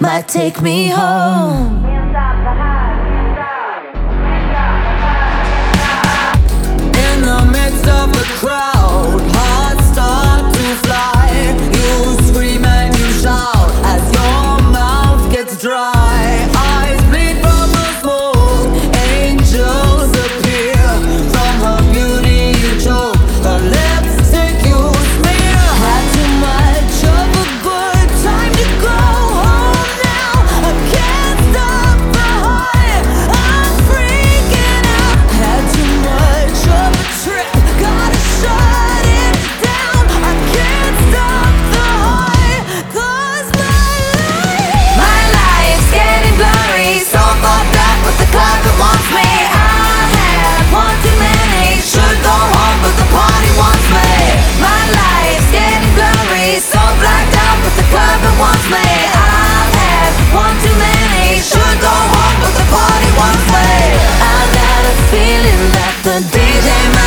might take me home. In the midst of the crowd, hearts start to fly. You scream and you shout as your mouth gets dry. Eyes bleed from the smoke, angels appear. From her beauty you choke, her lipstick you smear. Had too much of a good time to go home now. I can't stop the high, I'm freaking out. Had too much of a trip, gotta shut it down. I can't stop the high, 'cause my life's getting blurry. So fucked up with the club that wants me. I had one too many, should go home but the party wants me. My life's getting blurry. So blacked out with the club that wants me. I've had one too many, should go home but the party wants me. I got a feeling that the DJ might